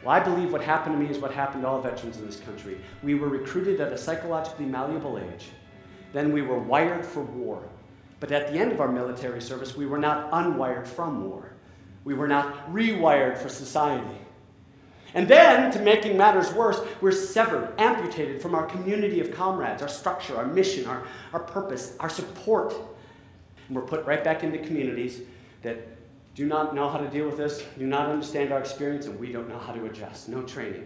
Well, I believe what happened to me is what happened to all veterans in this country. We were recruited at a psychologically malleable age. Then we were wired for war. But at the end of our military service, we were not unwired from war. We were not rewired for society. And then, to making matters worse, we're severed, amputated from our community of comrades, our structure, our mission, our purpose, our support. And we're put right back into communities that do not know how to deal with this, do not understand our experience, and we don't know how to adjust. No training.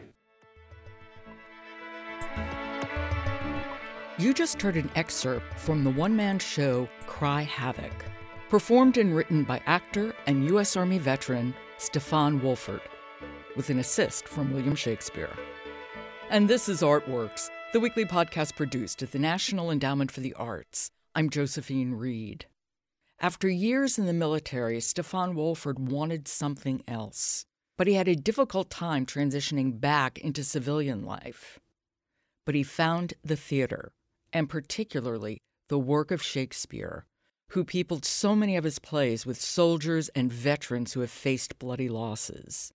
You just heard an excerpt from the one-man show Cry Havoc, performed and written by actor and U.S. Army veteran Stefan Wolfert, with an assist from William Shakespeare. And this is Artworks, the weekly podcast produced at the National Endowment for the Arts. I'm Josephine Reed. After years in the military, Stefan Wolfert wanted something else, but he had a difficult time transitioning back into civilian life. But he found the theater, and particularly the work of Shakespeare, who peopled so many of his plays with soldiers and veterans who have faced bloody losses.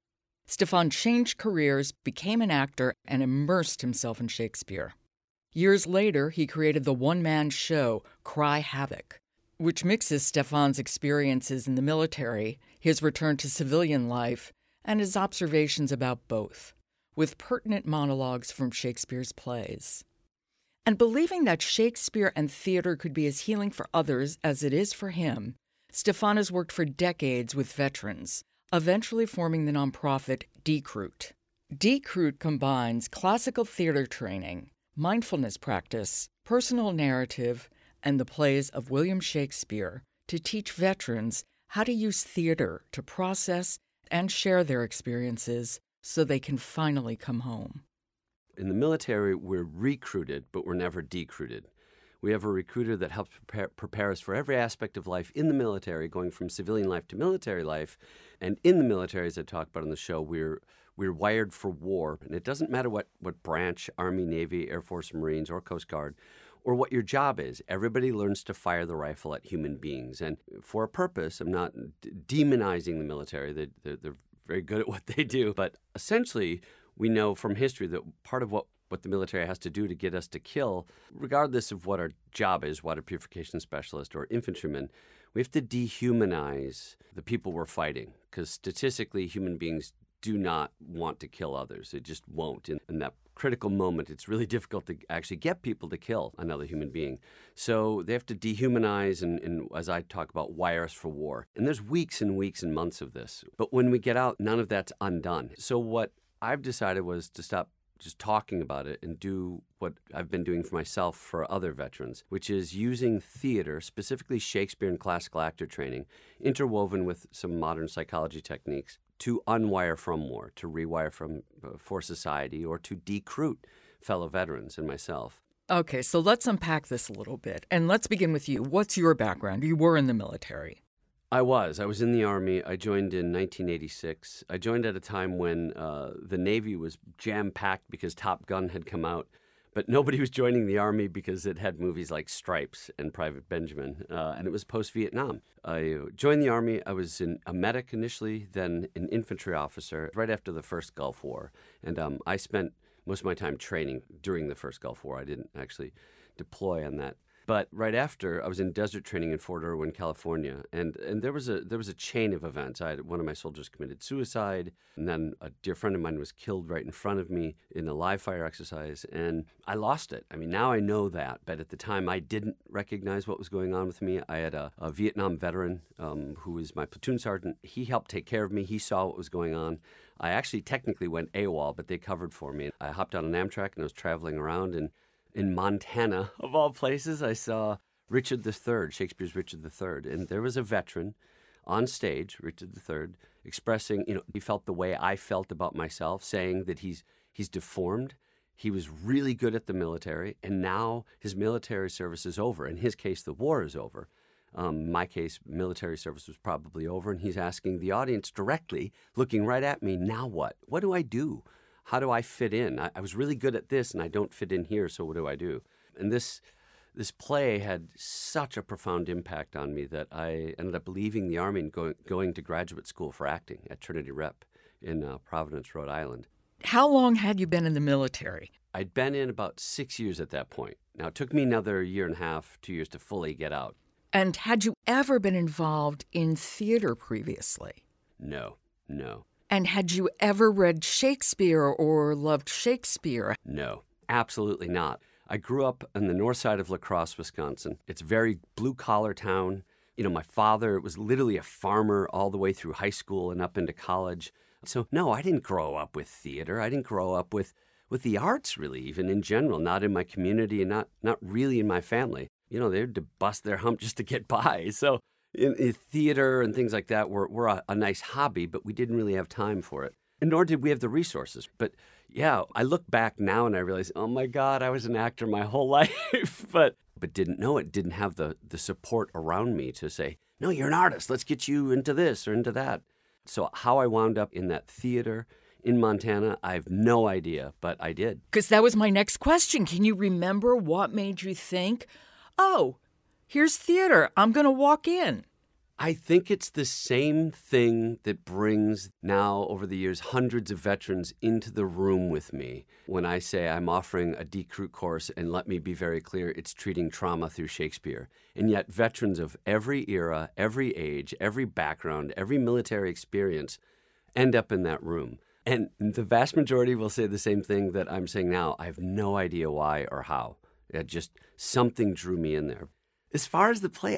Stefan changed careers, became an actor, and immersed himself in Shakespeare. Years later, he created the one-man show Cry Havoc, which mixes Stefan's experiences in the military, his return to civilian life, and his observations about both, with pertinent monologues from Shakespeare's plays. And believing that Shakespeare and theater could be as healing for others as it is for him, Stefan has worked for decades with veterans, eventually forming the nonprofit Decruit. Decruit combines classical theater training, mindfulness practice, personal narrative, and the plays of William Shakespeare to teach veterans how to use theater to process and share their experiences so they can finally come home. In the military, we're recruited, but we're never decruited. We have a recruiter that helps prepare us for every aspect of life in the military, going from civilian life to military life. And in the military, as I talk about on the show, we're wired for war. And it doesn't matter what branch, Army, Navy, Air Force, Marines, or Coast Guard, or what your job is. Everybody learns to fire the rifle at human beings. And for a purpose, I'm not demonizing the military. They're very good at what they do. But essentially, we know from history that part of what the military has to do to get us to kill, regardless of what our job is, water purification specialist or infantryman, we have to dehumanize the people we're fighting. Because statistically, human beings do not want to kill others. It just won't. In that critical moment, it's really difficult to actually get people to kill another human being. So they have to dehumanize and as I talk about, wire us for war. And there's weeks and weeks and months of this. But when we get out, none of that's undone. So what I've decided was to stop just talking about it and do what I've been doing for myself for other veterans, which is using theater, specifically Shakespeare and classical actor training, interwoven with some modern psychology techniques to unwire from war, to rewire for society, or to decruit fellow veterans and myself. Okay, so let's unpack this a little bit. And let's begin with you. What's your background? You were in the military. I was in the Army. I joined in 1986. I joined at a time when the Navy was jam-packed because Top Gun had come out, but nobody was joining the Army because it had movies like Stripes and Private Benjamin, and it was post-Vietnam. I joined the Army. I was a medic initially, then an infantry officer right after the first Gulf War, and I spent most of my time training during the first Gulf War. I didn't actually deploy on that. But right after, I was in desert training in Fort Irwin, California, and there was a chain of events. One of my soldiers committed suicide, and then a dear friend of mine was killed right in front of me in a live fire exercise, and I lost it. I mean, now I know that, but at the time I didn't recognize what was going on with me. I had a Vietnam veteran who was my platoon sergeant. He helped take care of me. He saw what was going on. I actually technically went AWOL, but they covered for me. I hopped on an Amtrak and I was traveling around, and in Montana, of all places, I saw Richard III, Shakespeare's Richard III. And there was a veteran on stage, Richard III, expressing, he felt the way I felt about myself, saying that he's deformed. He was really good at the military, and now his military service is over. In his case, the war is over. In my case, military service was probably over, and he's asking the audience directly, looking right at me, now what? What do I do? How do I fit in? I was really good at this, and I don't fit in here, so what do I do? And this play had such a profound impact on me that I ended up leaving the Army and going to graduate school for acting at Trinity Rep in Providence, Rhode Island. How long had you been in the military? I'd been in about 6 years at that point. Now, it took me another year and a half, 2 years to fully get out. And had you ever been involved in theater previously? No. And had you ever read Shakespeare or loved Shakespeare? No, absolutely not. I grew up on the north side of La Crosse, Wisconsin. It's a very blue-collar town. You know, my father was literally a farmer all the way through high school and up into college. So, no, I didn't grow up with theater. I didn't grow up with the arts, really, even in general, not in my community and not really in my family. You know, they had to bust their hump just to get by. So in theater and things like that were a nice hobby, but we didn't really have time for it. And nor did we have the resources. But yeah, I look back now and I realize, oh my God, I was an actor my whole life, but didn't know it, didn't have the support around me to say, no, you're an artist, let's get you into this or into that. So how I wound up in that theater in Montana, I have no idea, but I did. Because that was my next question. Can you remember what made you think, oh, here's theater, I'm going to walk in? I think it's the same thing that brings now, over the years, hundreds of veterans into the room with me. When I say I'm offering a decruit course, and let me be very clear, it's treating trauma through Shakespeare. And yet veterans of every era, every age, every background, every military experience end up in that room. And the vast majority will say the same thing that I'm saying now. I have no idea why or how. It just, something drew me in there. As far as the play,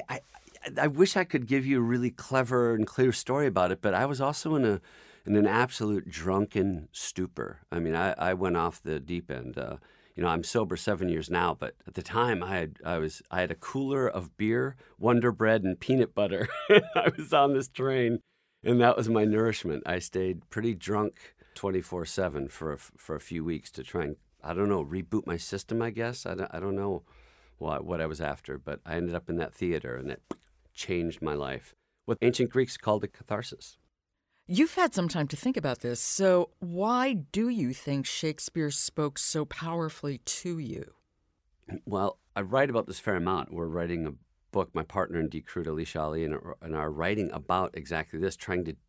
I wish I could give you a really clever and clear story about it, but I was also in an absolute drunken stupor. I mean, I went off the deep end. I'm sober 7 years now, but at the time I had a cooler of beer, Wonder Bread, and peanut butter. I was on this train, and that was my nourishment. I stayed pretty drunk 24/7 for a few weeks to try and, I don't know, reboot my system, I guess. I don't know what I was after, but I ended up in that theater, and it changed my life. What ancient Greeks called a catharsis. You've had some time to think about this, so why do you think Shakespeare spoke so powerfully to you? Well, I write about this fair amount. We're writing a book, my partner in Decruit, Alicia Ali, and are writing about exactly this, trying to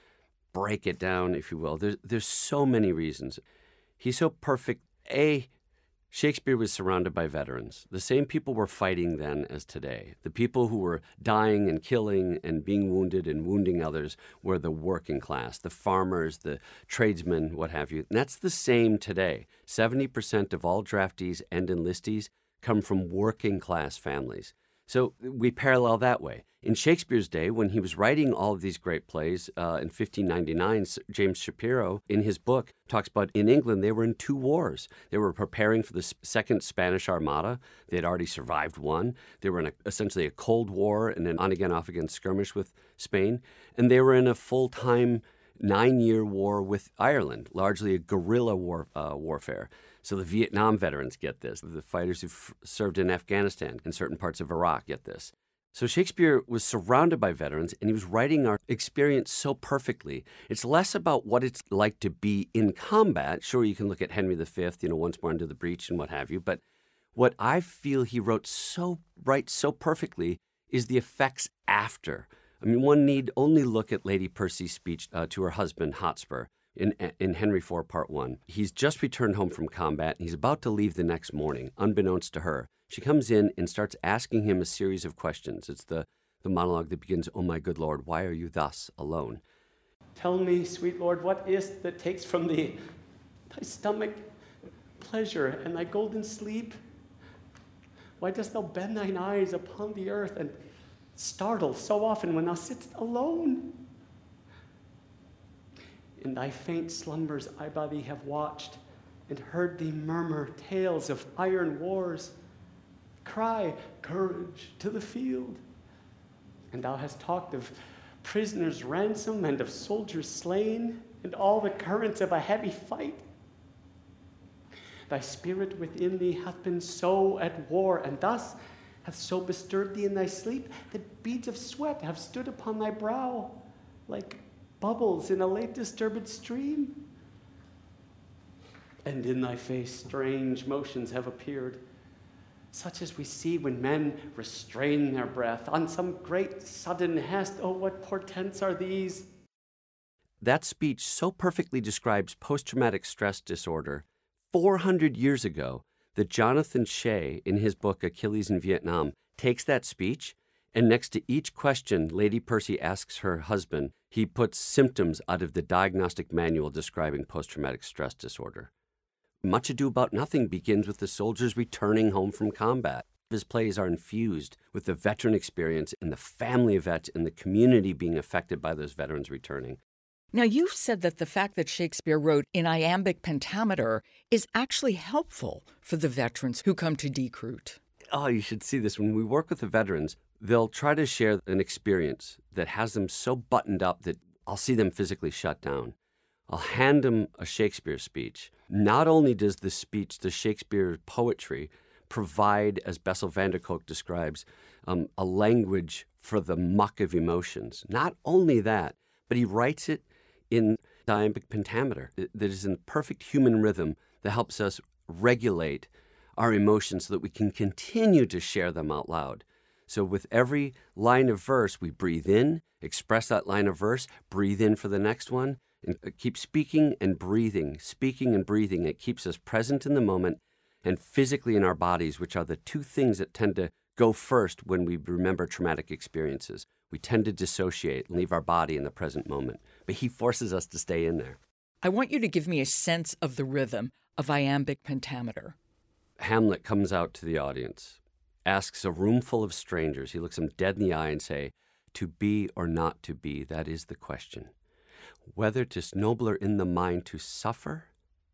break it down, if you will. There's so many reasons. He's so perfect. Shakespeare was surrounded by veterans. The same people were fighting then as today. The people who were dying and killing and being wounded and wounding others were the working class, the farmers, the tradesmen, what have you. And that's the same today. 70% of all draftees and enlistees come from working class families. So we parallel that way. In Shakespeare's day, when he was writing all of these great plays in 1599, James Shapiro, in his book, talks about in England, they were in 2 wars. They were preparing for the Second Spanish Armada. They had already survived one. They were in essentially a Cold War and an on-again, off-again skirmish with Spain. And they were in a full-time 9-year war with Ireland, largely a guerrilla warfare. So the Vietnam veterans get this. The fighters who served in Afghanistan and certain parts of Iraq get this. So Shakespeare was surrounded by veterans, and he was writing our experience so perfectly. It's less about what it's like to be in combat. Sure, you can look at Henry V, once more into the breach and what have you. But what I feel he wrote so perfectly is the effects after. I mean, one need only look at Lady Percy's speech to her husband, Hotspur, in Henry IV, Part 1. He's just returned home from combat, and he's about to leave the next morning, unbeknownst to her. She comes in and starts asking him a series of questions. It's the monologue that begins, "Oh, my good Lord, why are you thus alone?" Tell me, sweet Lord, what is that takes from thee thy stomach pleasure and thy golden sleep? Why dost thou bend thine eyes upon the earth and startle so often when thou sittst alone? In thy faint slumbers I by thee have watched and heard thee murmur tales of iron wars. Cry, courage, to the field. And thou hast talked of prisoners' ransom and of soldiers slain and all the currents of a heavy fight. Thy spirit within thee hath been so at war, and thus hath so bestirred thee in thy sleep that beads of sweat have stood upon thy brow like bubbles in a late disturbed stream. And in thy face strange motions have appeared, such as we see when men restrain their breath on some great sudden hest. Oh, what portents are these? That speech so perfectly describes post-traumatic stress disorder 400 years ago that Jonathan Shea, in his book Achilles in Vietnam, takes that speech, and next to each question Lady Percy asks her husband, he puts symptoms out of the diagnostic manual describing post-traumatic stress disorder. Much Ado About Nothing begins with the soldiers returning home from combat. His plays are infused with the veteran experience and the family of vets and the community being affected by those veterans returning. Now, you've said that the fact that Shakespeare wrote in iambic pentameter is actually helpful for the veterans who come to Decruit. Oh, you should see this. When we work with the veterans, they'll try to share an experience that has them so buttoned up that I'll see them physically shut down. I'll hand them a Shakespeare speech. Not only does the speech, the Shakespeare poetry, provide, as Bessel van der Kolk describes, a language for the muck of emotions. Not only that, but he writes it in iambic pentameter that is in perfect human rhythm that helps us regulate our emotions so that we can continue to share them out loud. So with every line of verse, we breathe in, express that line of verse, breathe in for the next one, and keep speaking and breathing. It keeps us present in the moment and physically in our bodies, which are the two things that tend to go first when we remember traumatic experiences. We tend to dissociate and leave our body in the present moment. But he forces us to stay in there. I want you to give me a sense of the rhythm of iambic pentameter. Hamlet comes out to the audience, asks a room full of strangers. He looks them dead in the eye and say, "To be or not to be, that is the question. Whether 'tis nobler in the mind to suffer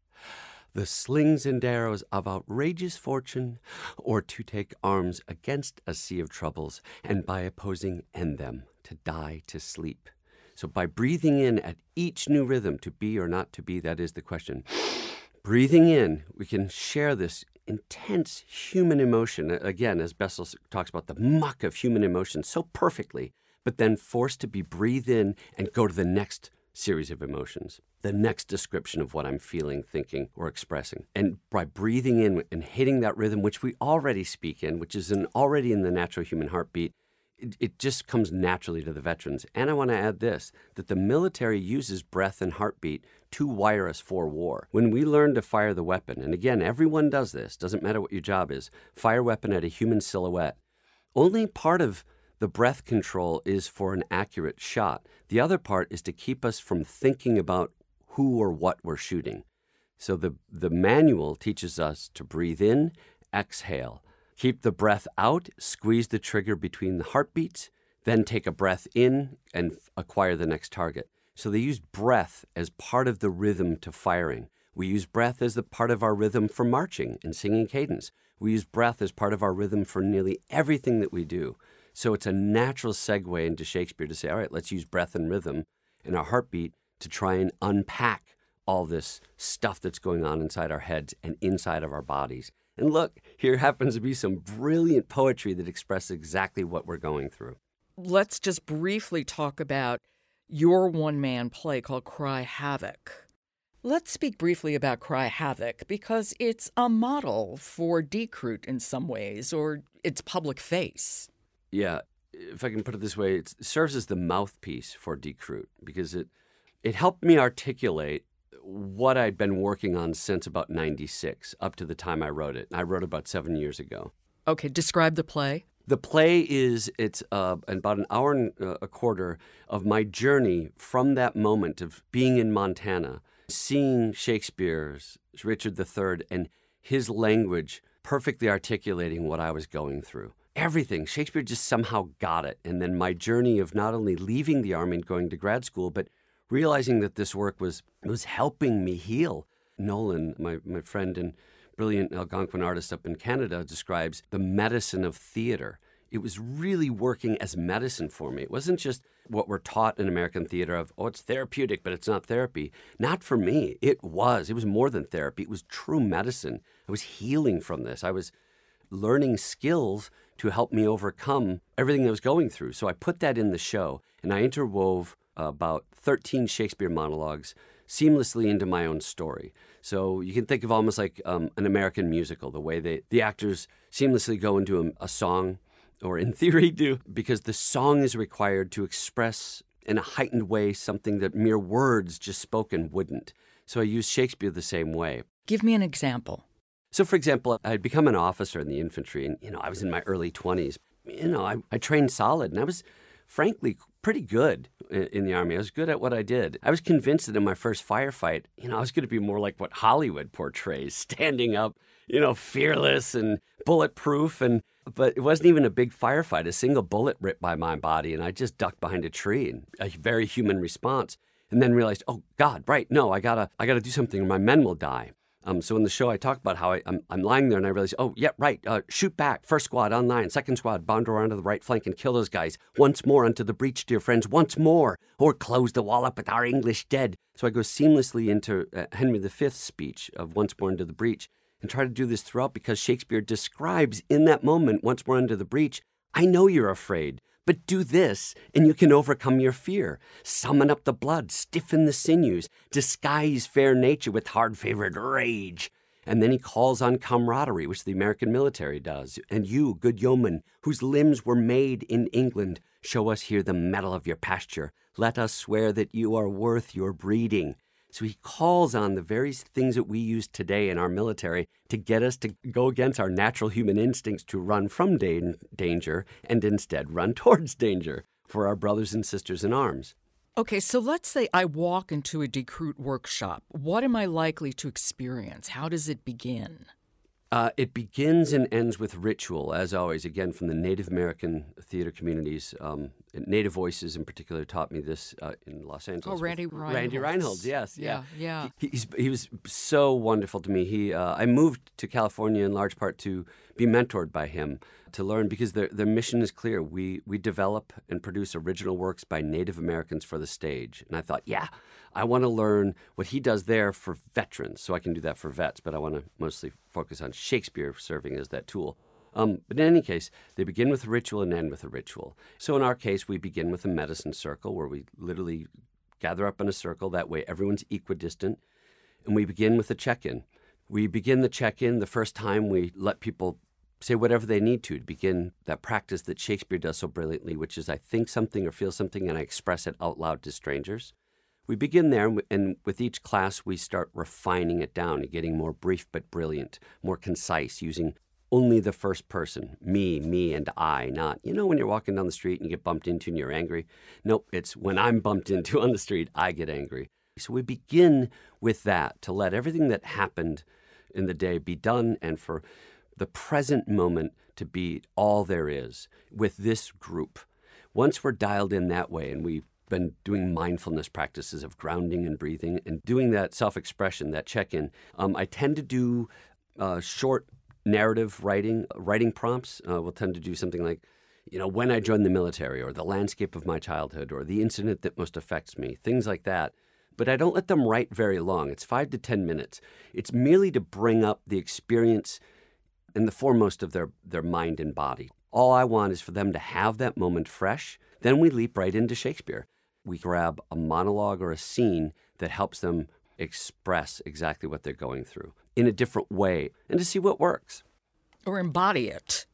the slings and arrows of outrageous fortune, or to take arms against a sea of troubles, and by opposing end them, to die to sleep." So by breathing in at each new rhythm, to be or not to be, that is the question. Breathing in, we can share this intense human emotion, again, as Bessel talks about the muck of human emotion so perfectly, but then forced to be breathed in and go to the next series of emotions, the next description of what I'm feeling, thinking, or expressing. And by breathing in and hitting that rhythm, which we already speak in, which is already in the natural human heartbeat, it just comes naturally to the veterans. And I want to add this, that the military uses breath and heartbeat to wire us for war. When we learn to fire the weapon, and again, everyone does this, doesn't matter what your job is, fire weapon at a human silhouette, only part of the breath control is for an accurate shot. The other part is to keep us from thinking about who or what we're shooting. So the manual teaches us to breathe in, exhale, keep the breath out, squeeze the trigger between the heartbeats, then take a breath in and acquire the next target. So they use breath as part of the rhythm to firing. We use breath as the part of our rhythm for marching and singing cadence. We use breath as part of our rhythm for nearly everything that we do. So it's a natural segue into Shakespeare to say, all right, let's use breath and rhythm and our heartbeat to try and unpack all this stuff that's going on inside our heads and inside of our bodies. And look, here happens to be some brilliant poetry that expresses exactly what we're going through. Let's just briefly talk about your one-man play called Cry Havoc. Let's speak briefly about Cry Havoc because it's a model for Decruit in some ways, or its public face. Yeah, if I can put it this way, it serves as the mouthpiece for Decruit because it helped me articulate what I'd been working on since about 96, up to the time I wrote it. I wrote about 7 years ago. Okay, describe the play. The play it's about an hour and a quarter of my journey from that moment of being in Montana, seeing Shakespeare's Richard III and his language perfectly articulating what I was going through. Everything. Shakespeare just somehow got it. And then my journey of not only leaving the Army and going to grad school, but realizing that this work was helping me heal. Nolan, my friend and brilliant Algonquin artist up in Canada, describes the medicine of theater. It was really working as medicine for me. It wasn't just what we're taught in American theater of, oh, it's therapeutic, but it's not therapy. Not for me. It was more than therapy. It was true medicine. I was healing from this. I was learning skills to help me overcome everything I was going through. So I put that in the show, and I interwove about 13 Shakespeare monologues seamlessly into my own story. So you can think of almost like an American musical, the way the actors seamlessly go into a song, or in theory do, because the song is required to express in a heightened way, something that mere words just spoken wouldn't. So I use Shakespeare the same way. Give me an example. So, for example, I'd become an officer in the infantry, and, I was in my early 20s. I trained solid, and I was, frankly, pretty good in the Army. I was good at what I did. I was convinced that in my first firefight, I was going to be more like what Hollywood portrays, standing up, fearless and bulletproof. But it wasn't even a big firefight. A single bullet ripped by my body, and I just ducked behind a tree, and a very human response. And then realized, oh, God, right, no, I gotta do something or my men will die. So in the show, I talk about how I'm lying there and I realize, oh, yeah, right, shoot back. First squad online, second squad, bound around to the right flank and kill those guys. Once more onto the breach, dear friends, once more. Or close the wall up with our English dead. So I go seamlessly into Henry V's speech of once more into the breach and try to do this throughout because Shakespeare describes in that moment, once more into the breach, I know you're afraid. But do this, and you can overcome your fear. Summon up the blood, stiffen the sinews, disguise fair nature with hard-favored rage. And then he calls on camaraderie, which the American military does. And you, good yeomen, whose limbs were made in England, show us here the mettle of your pasture. Let us swear that you are worth your breeding. So he calls on the very things that we use today in our military to get us to go against our natural human instincts to run from danger and instead run towards danger for our brothers and sisters in arms. Okay, so let's say I walk into a Decruit workshop. What am I likely to experience? How does it begin? It begins and ends with ritual, as always, again, from the Native American theater communities. Native Voices in particular taught me this in Los Angeles. Oh, Randy Reinholds. Randy Reinholds, yes. Yeah. He was so wonderful to me. I moved to California in large part to be mentored by him, to learn, because their mission is clear. We develop and produce original works by Native Americans for the stage. And I thought, I want to learn what he does there for veterans, so I can do that for vets, but I want to mostly focus on Shakespeare serving as that tool. But in any case, they begin with a ritual and end with a ritual. So in our case, we begin with a medicine circle where we literally gather up in a circle. That way everyone's equidistant. And we begin with a check-in. We begin the check-in the first time we let people say whatever they need to begin that practice that Shakespeare does so brilliantly, which is I think something or feel something and I express it out loud to strangers. We begin there, and with each class, we start refining it down and getting more brief but brilliant, more concise, using only the first person, me, and I, not, when you're walking down the street and you get bumped into and you're angry. Nope, it's when I'm bumped into on the street, I get angry. So we begin with that, to let everything that happened in the day be done, and for the present moment to be all there is with this group. Once we're dialed in that way, and we've been doing mindfulness practices of grounding and breathing and doing that self-expression, that check-in, I tend to do short narrative writing prompts. We'll tend to do something like, when I joined the military, or the landscape of my childhood, or the incident that most affects me, things like that. But I don't let them write very long. It's 5 to 10 minutes. It's merely to bring up the experience in the foremost of their mind and body. All I want is for them to have that moment fresh. Then we leap right into Shakespeare. We grab a monologue or a scene that helps them express exactly what they're going through in a different way, and to see what works. Or embody it.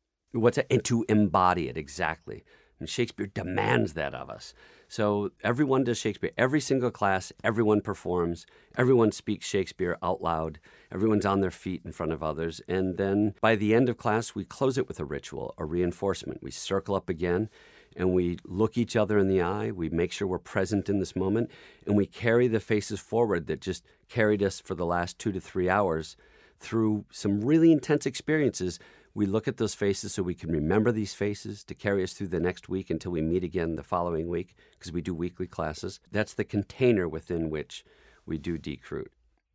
And to embody it, exactly. And Shakespeare demands that of us. So everyone does Shakespeare. Every single class, everyone performs. Everyone speaks Shakespeare out loud. Everyone's on their feet in front of others. And then by the end of class, we close it with a ritual, a reinforcement. We circle up again, and we look each other in the eye. We make sure we're present in this moment, and we carry the faces forward that just carried us for the last 2 to 3 hours through some really intense experiences. We look at those faces so we can remember these faces to carry us through the next week until we meet again the following week, because we do weekly classes. That's the container within which we do Decruit.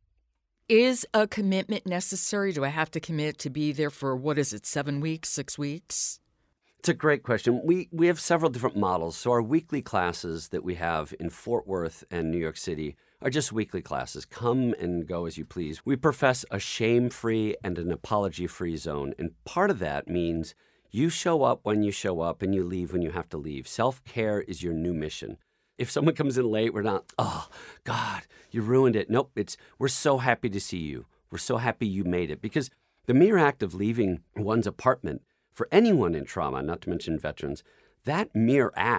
Is a commitment necessary? Do I have to commit to be there for, 7 weeks, 6 weeks? It's a great question. We have several different models. So our weekly classes that we have in Fort Worth and New York City are just weekly classes. Come and go as you please. We profess a shame-free and an apology-free zone. And part of that means you show up when you show up and you leave when you have to leave. Self-care is your new mission. If someone comes in late, we're not, oh, God, you ruined it. Nope, we're so happy to see you. We're so happy you made it. Because the mere act of leaving one's apartment, for anyone in trauma, not to mention veterans, that mere act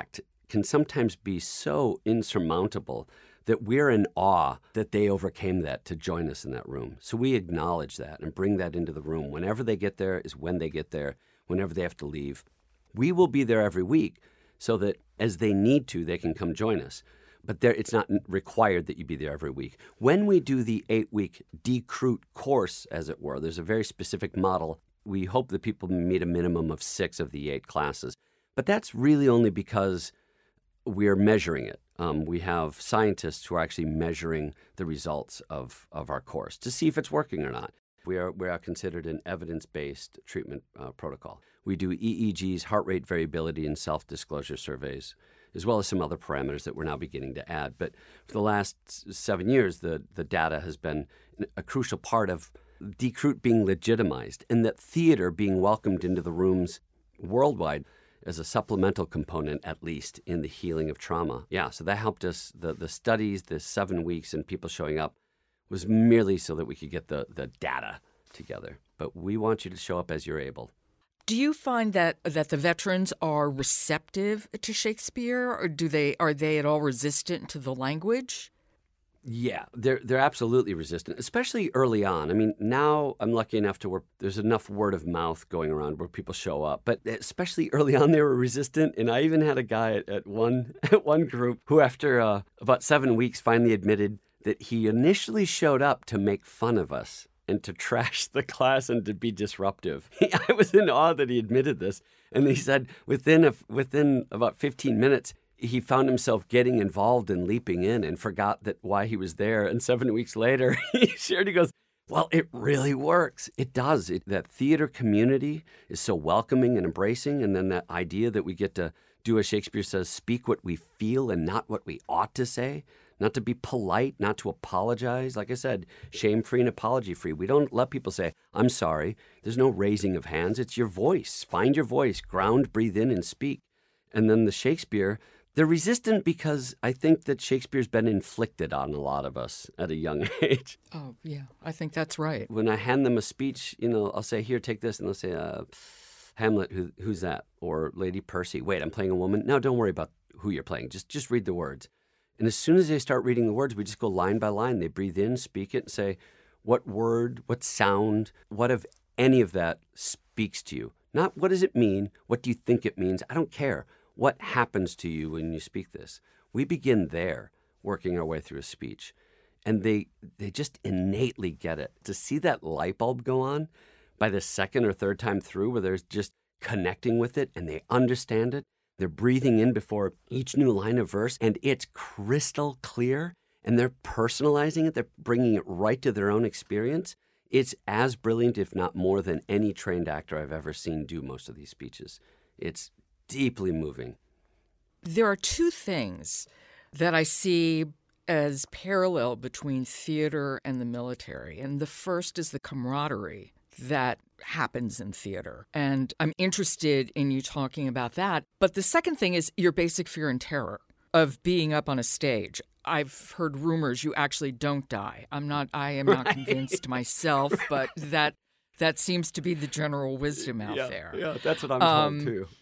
can sometimes be so insurmountable that we're in awe that they overcame that to join us in that room. So we acknowledge that and bring that into the room. Whenever they get there is when they get there, whenever they have to leave. We will be there every week so that as they need to, they can come join us. But it's not required that you be there every week. When we do the 8-week decruit course, as it were, there's a very specific model. We hope that people meet a minimum of 6 of the 8 classes. But that's really only because we're measuring it. We have scientists who are actually measuring the results of our course to see if it's working or not. We are considered an evidence-based treatment protocol. We do EEGs, heart rate variability, and self-disclosure surveys, as well as some other parameters that we're now beginning to add. But for the last 7 years, the data has been a crucial part of decruit being legitimized and that theater being welcomed into the rooms worldwide as a supplemental component, at least, in the healing of trauma. Yeah, so that helped us. The studies, the 7 weeks and people showing up was merely so that we could get the data together. But we want you to show up as you're able. Do you find that the veterans are receptive to Shakespeare, or are they at all resistant to the language? Yeah, they're absolutely resistant, especially early on. I mean, now I'm lucky enough to where there's enough word of mouth going around where people show up. But especially early on, they were resistant. And I even had a guy at one group who, after about 7 weeks, finally admitted that he initially showed up to make fun of us and to trash the class and to be disruptive. I was in awe that he admitted this. And he said within about 15 minutes, he found himself getting involved and leaping in and forgot why he was there. And 7 weeks later, he shared, he goes, well, it really works. It does. That theater community is so welcoming and embracing. And then that idea that we get to do, as Shakespeare says, speak what we feel and not what we ought to say, not to be polite, not to apologize. Like I said, shame-free and apology-free. We don't let people say, I'm sorry. There's no raising of hands. It's your voice. Find your voice. Ground, breathe in, and speak. And then the Shakespeare, they're resistant because I think that Shakespeare's been inflicted on a lot of us at a young age. Oh, yeah, I think that's right. When I hand them a speech, I'll say, here, take this. And they'll say, Hamlet, who's that? Or Lady Percy. Wait, I'm playing a woman? No, don't worry about who you're playing. Just read the words. And as soon as they start reading the words, we just go line by line. They breathe in, speak it, and say, what word, what sound, what of any of that speaks to you? Not what does it mean? What do you think it means? I don't care. What happens to you when you speak this? We begin there, working our way through a speech. And they just innately get it. To see that light bulb go on by the second or third time through, where they're just connecting with it and they understand it. They're breathing in before each new line of verse, and it's crystal clear, and they're personalizing it. They're bringing it right to their own experience. It's as brilliant, if not more, than any trained actor I've ever seen do most of these speeches. It's deeply moving. There are two things that I see as parallel between theater and the military. And the first is the camaraderie that happens in theater. And I'm interested in you talking about that. But the second thing is your basic fear and terror of being up on a stage. I've heard rumors you actually don't die. I am not convinced myself, but that seems to be the general wisdom out there. Yeah, that's what I'm told too.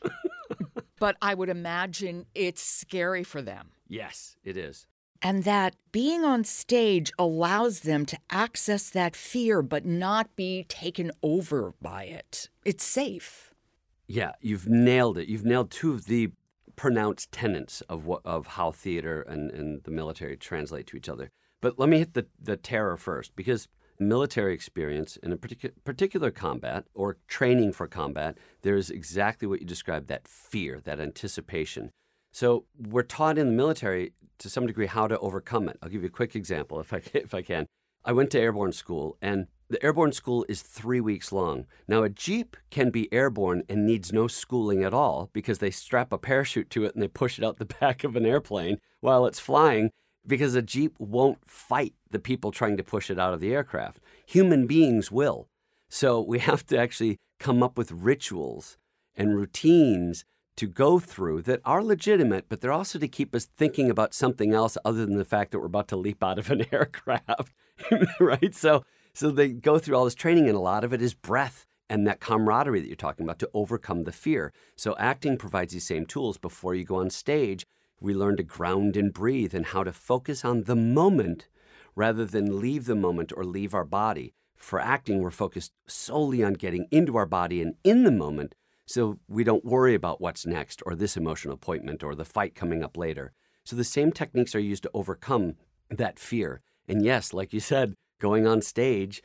But I would imagine it's scary for them. Yes, it is. And that being on stage allows them to access that fear but not be taken over by it. It's safe. Yeah, you've nailed it. You've nailed two of the pronounced tenets of how theater and the military translate to each other. But let me hit the terror first, because military experience in a particular combat or training for combat, there's exactly what you described, that fear, that anticipation. So we're taught in the military to some degree how to overcome it. I'll give you a quick example if I can. I went to airborne school, and the airborne school is 3 weeks long. Now, a Jeep can be airborne and needs no schooling at all because they strap a parachute to it and they push it out the back of an airplane while it's flying, because a Jeep won't fight the people trying to push it out of the aircraft. Human beings will. So we have to actually come up with rituals and routines to go through that are legitimate, but they're also to keep us thinking about something else other than the fact that we're about to leap out of an aircraft, right? So they go through all this training, and a lot of it is breath and that camaraderie that you're talking about to overcome the fear. So acting provides these same tools before you go on stage We learn to ground and breathe and how to focus on the moment rather than leave the moment or leave our body. For acting, we're focused solely on getting into our body and in the moment, so we don't worry about what's next or this emotional appointment or the fight coming up later. So the same techniques are used to overcome that fear. And yes, like you said, going on stage,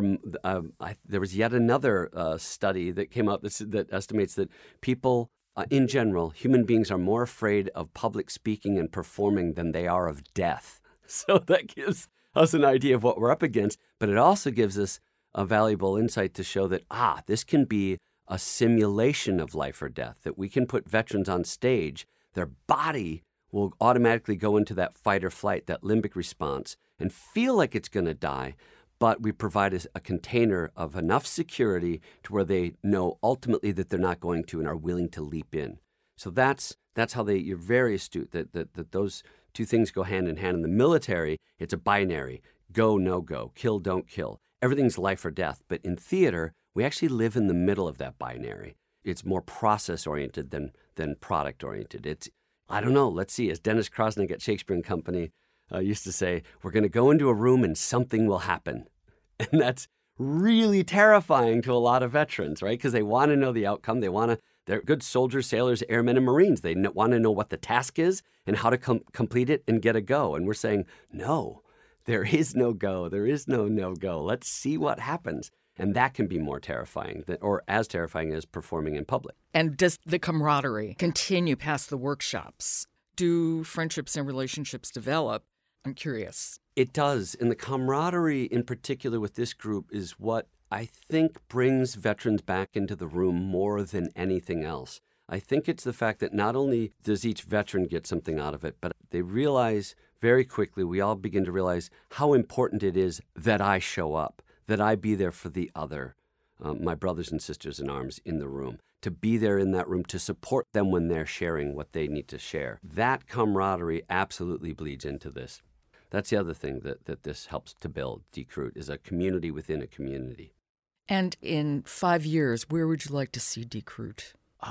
there was yet another study that came out that estimates that people, in general, human beings are more afraid of public speaking and performing than they are of death. So that gives us an idea of what we're up against, but it also gives us a valuable insight to show that, this can be a simulation of life or death, that we can put veterans on stage, their body will automatically go into that fight or flight, that limbic response, and feel like it's going to die, but we provide a container of enough security to where they know ultimately that they're not going to and are willing to leap in. So that's how you're very astute, that those two things go hand in hand. In the military, it's a binary, go, no go, kill, don't kill. Everything's life or death. But in theater, we actually live in the middle of that binary. It's more process-oriented than product-oriented. I don't know, let's see, as Dennis Krosnick at Shakespeare and Company used to say, we're going to go into a room and something will happen. And that's really terrifying to a lot of veterans, right? Because they want to know the outcome. They're good soldiers, sailors, airmen, and Marines. They want to know what the task is and how to complete it and get a go. And we're saying, no, there is no go. There is no go. Let's see what happens. And that can be more terrifying, or as terrifying as performing in public. And does the camaraderie continue past the workshops? Do friendships and relationships develop? I'm curious. It does. And the camaraderie in particular with this group is what I think brings veterans back into the room more than anything else. I think it's the fact that not only does each veteran get something out of it, but they realize very quickly, we all begin to realize how important it is that I show up, that I be there for the other, my brothers and sisters in arms in the room, to be there in that room, to support them when they're sharing what they need to share. That camaraderie absolutely bleeds into this. That's the other thing that this helps to build, Decruit, is a community within a community. And in 5 years, where would you like to see Decruit?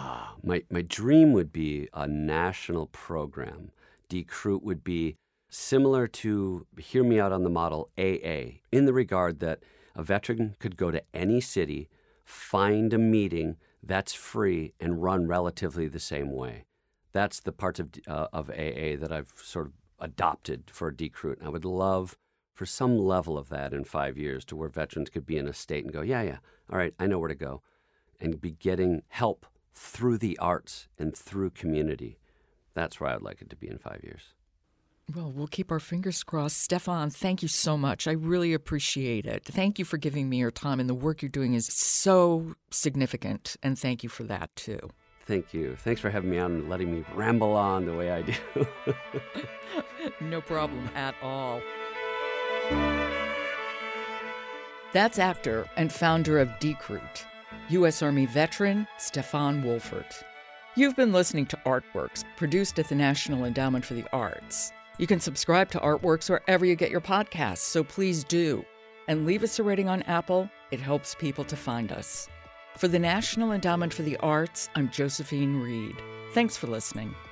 My dream would be a national program. Decruit would be similar to, hear me out on the model, AA, in the regard that a veteran could go to any city, find a meeting that's free, and run relatively the same way. That's the parts of AA that I've sort of adopted for Decruit. I would love for some level of that in 5 years, to where veterans could be in a state and go, yeah, all right, I know where to go, and be getting help through the arts and through community. That's where I'd like it to be in 5 years. Well, we'll keep our fingers crossed. Stefan, thank you so much. I really appreciate it. Thank you for giving me your time, and the work you're doing is so significant, and thank you for that, too. Thank you. Thanks for having me on and letting me ramble on the way I do. No problem at all. That's actor and founder of Decruit, U.S. Army veteran Stefan Wolfert. You've been listening to Artworks, produced at the National Endowment for the Arts. You can subscribe to Artworks wherever you get your podcasts, so please do. And leave us a rating on Apple. It helps people to find us. For the National Endowment for the Arts, I'm Josephine Reed. Thanks for listening.